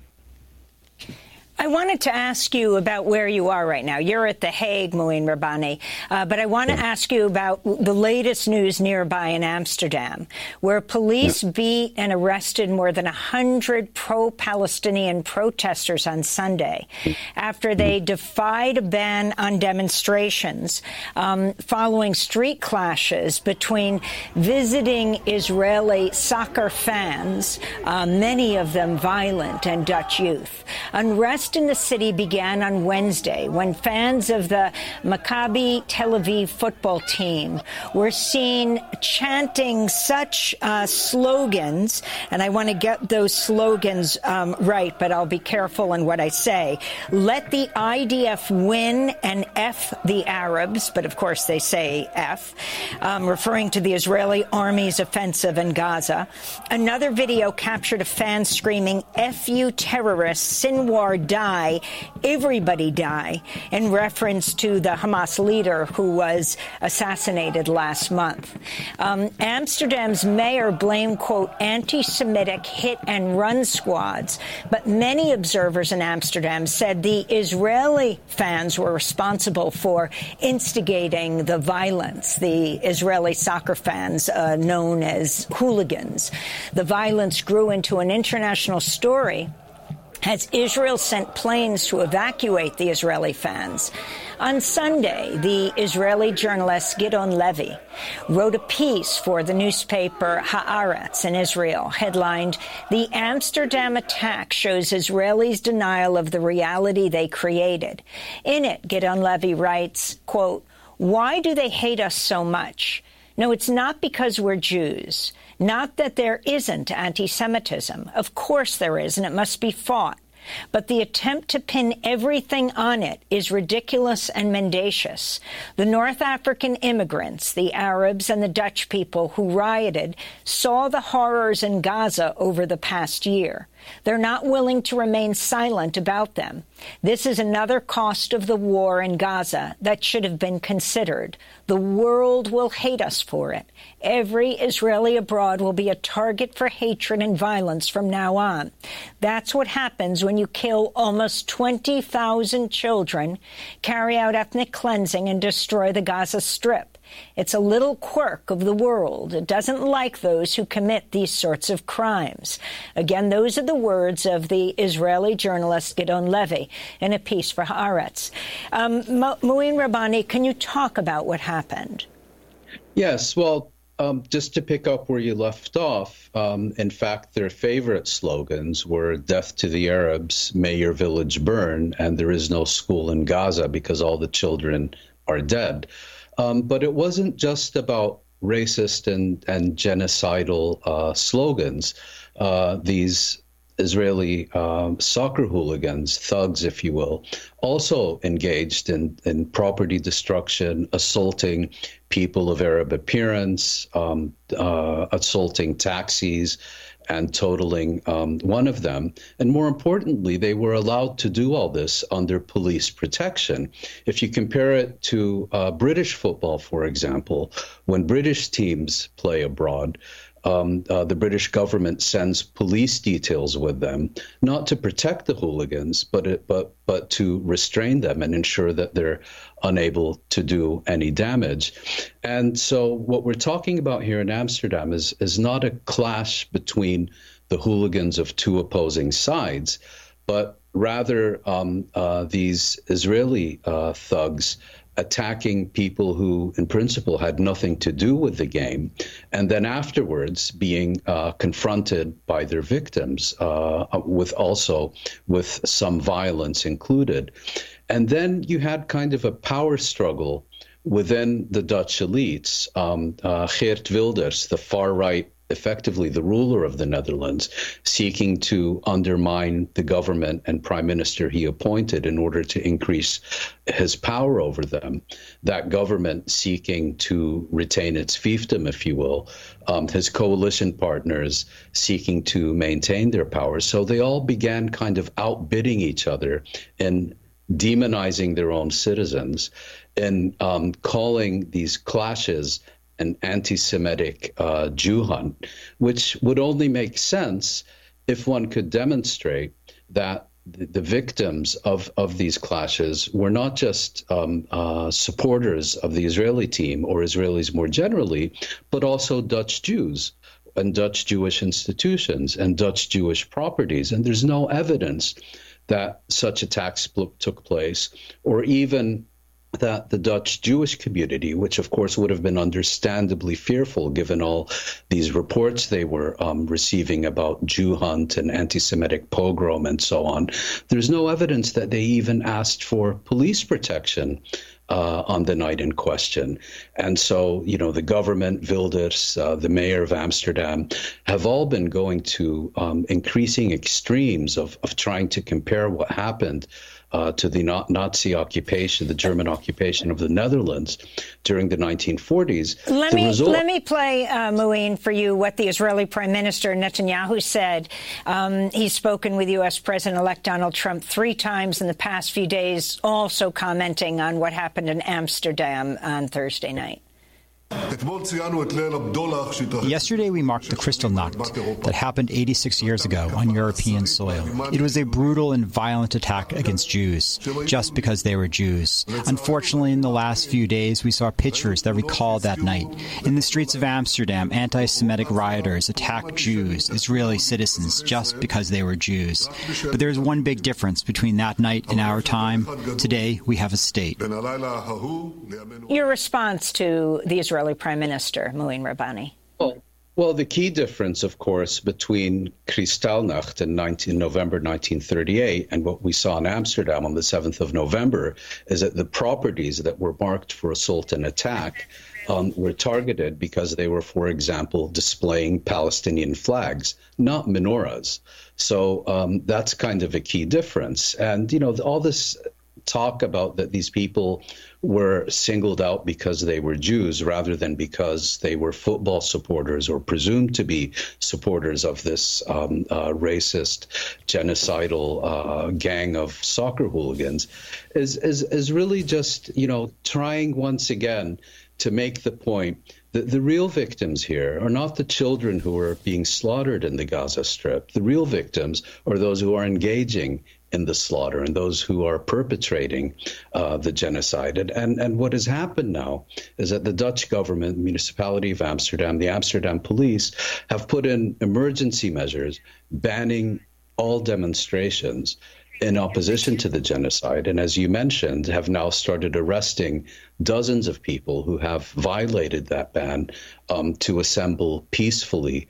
I wanted to ask you about where you are right now. You're at The Hague, Mouin Rabbani, but I want to ask you about the latest news nearby in Amsterdam, where police beat and arrested more than 100 pro-Palestinian protesters on Sunday after they defied a ban on demonstrations following street clashes between visiting Israeli soccer fans, many of them violent, and Dutch youth. Unrest in the city began on Wednesday when fans of the Maccabi Tel Aviv football team were seen chanting such slogans, and I want to get those slogans right, but I'll be careful in what I say. Let the IDF win and F the Arabs, but of course they say F, referring to the Israeli army's offensive in Gaza. Another video captured a fan screaming, "F you terrorists, Sinwar die, everybody die," in reference to the Hamas leader who was assassinated last month. Amsterdam's mayor blamed, quote, anti-Semitic hit-and-run squads, but many observers in Amsterdam said the Israeli fans were responsible for instigating the violence, the Israeli soccer fans known as hooligans. The violence grew into an international story as Israel sent planes to evacuate the Israeli fans. On Sunday, the Israeli journalist Gideon Levy wrote a piece for the newspaper Haaretz in Israel, headlined, "The Amsterdam attack shows Israelis' denial of the reality they created." In it, Gideon Levy writes, quote, "Why do they hate us so much? No, it's not because we're Jews. Not that there isn't anti-Semitism. Of course there is, and it must be fought. But the attempt to pin everything on it is ridiculous and mendacious. The North African immigrants, the Arabs and the Dutch people who rioted, saw the horrors in Gaza over the past year. They're not willing to remain silent about them. This is another cost of the war in Gaza that should have been considered. The world will hate us for it. Every Israeli abroad will be a target for hatred and violence from now on. That's what happens when you kill almost 20,000 children, carry out ethnic cleansing, and destroy the Gaza Strip. It's a little quirk of the world. It doesn't like those who commit these sorts of crimes." Again, those are the words of the Israeli journalist Gideon Levy in a piece for Haaretz. Mouin Rabbani, can you talk about what happened? Yes, well, just to pick up where you left off, in fact, their favorite slogans were "Death to the Arabs, may your village burn," and "There is no school in Gaza because all the children are dead." But it wasn't just about racist and genocidal slogans. These Israeli soccer hooligans, thugs, if you will, also engaged in property destruction, assaulting people of Arab appearance, assaulting taxis, and totaling one of them. And more importantly, they were allowed to do all this under police protection. If you compare it to British football, for example, when British teams play abroad, the British government sends police details with them, not to protect the hooligans, but to restrain them and ensure that they're unable to do any damage. And so what we're talking about here in Amsterdam is not a clash between the hooligans of two opposing sides, but rather these Israeli thugs attacking people who, in principle, had nothing to do with the game, and then afterwards being confronted by their victims, with some violence included. And then you had kind of a power struggle within the Dutch elites. Geert Wilders, the far right, effectively the ruler of the Netherlands, seeking to undermine the government and prime minister he appointed in order to increase his power over them. That government seeking to retain its fiefdom, if you will, his coalition partners seeking to maintain their power. So they all began kind of outbidding each other in demonizing their own citizens and calling these clashes an anti-Semitic Jew hunt, which would only make sense if one could demonstrate that the victims of these clashes were not just supporters of the Israeli team or Israelis more generally, but also Dutch Jews and Dutch Jewish institutions and Dutch Jewish properties. And there's no evidence that such attacks took place, or even that the Dutch Jewish community, which of course would have been understandably fearful given all these reports they were receiving about Jew hunt and anti-Semitic pogrom and so on, there's no evidence that they even asked for police protection on the night in question. And so, the government, Wilders, the mayor of Amsterdam, have all been going to increasing extremes of trying to compare what happened to the Nazi occupation, the German occupation of the Netherlands during the 1940s. Let me play, Mouin, for you what the Israeli Prime Minister Netanyahu said. He's spoken with U.S. President-elect Donald Trump 3 times in the past few days, also commenting on what happened in Amsterdam on Thursday night. Yesterday we marked the Kristallnacht that happened 86 years ago on European soil. It was a brutal and violent attack against Jews, just because they were Jews. Unfortunately, in the last few days, we saw pictures that recall that night. In the streets of Amsterdam, anti-Semitic rioters attacked Jews, Israeli citizens, just because they were Jews. But there's one big difference between that night and our time. Today, we have a state. Your response to the Israeli Prime Minister, Mouin Rabbani? Well, the key difference, of course, between Kristallnacht in November 1938 and what we saw in Amsterdam on the 7th of November is that the properties that were marked for assault and attack were targeted because they were, for example, displaying Palestinian flags, not menorahs. So that's kind of a key difference. And, all this talk about that these people were singled out because they were Jews rather than because they were football supporters or presumed to be supporters of this racist, genocidal gang of soccer hooligans is really just, trying once again to make the point that the real victims here are not the children who are being slaughtered in the Gaza Strip. The real victims are those who are engaging in the slaughter and those who are perpetrating the genocide. And what has happened now is that the Dutch government, the municipality of Amsterdam, the Amsterdam police have put in emergency measures banning all demonstrations in opposition to the genocide. And as you mentioned, have now started arresting dozens of people who have violated that ban to assemble peacefully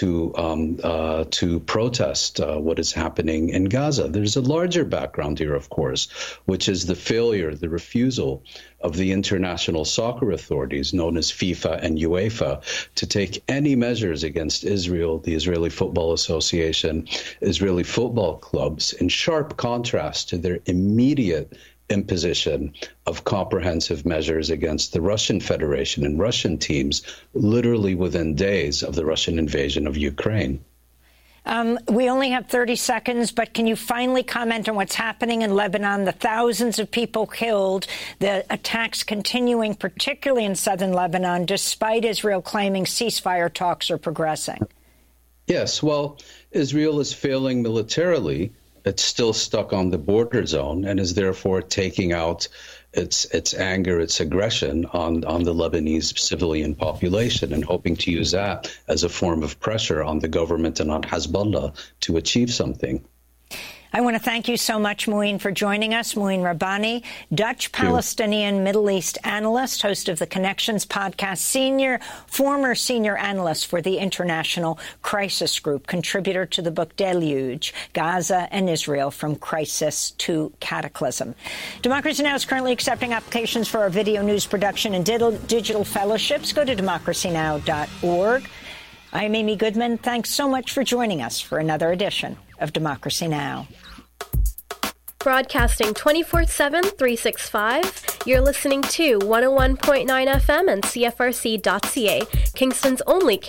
to protest what is happening in Gaza. There's a larger background here, of course, which is the failure, the refusal of the international soccer authorities, known as FIFA and UEFA, to take any measures against Israel, the Israeli Football Association, Israeli football clubs, in sharp contrast to their immediate imposition of comprehensive measures against the Russian Federation and Russian teams, literally within days of the Russian invasion of Ukraine. We only have 30 seconds, but can you finally comment on what's happening in Lebanon, the thousands of people killed, the attacks continuing, particularly in southern Lebanon, despite Israel claiming ceasefire talks are progressing? Yes, well, Israel is failing militarily. It's still stuck on the border zone and is therefore taking out its anger, its aggression on the Lebanese civilian population and hoping to use that as a form of pressure on the government and on Hezbollah to achieve something. I want to thank you so much, Mouin, for joining us. Mouin Rabbani, Dutch-Palestinian Middle East analyst, host of the Connections podcast, former senior analyst for the International Crisis Group, contributor to the book Deluge, Gaza and Israel from Crisis to Cataclysm. Democracy Now! Is currently accepting applications for our video news production and digital fellowships. Go to democracynow.org. I'm Amy Goodman. Thanks so much for joining us for another edition of Democracy Now! Broadcasting 24/7, 365, you're listening to 101.9 FM and CFRC.ca, Kingston's only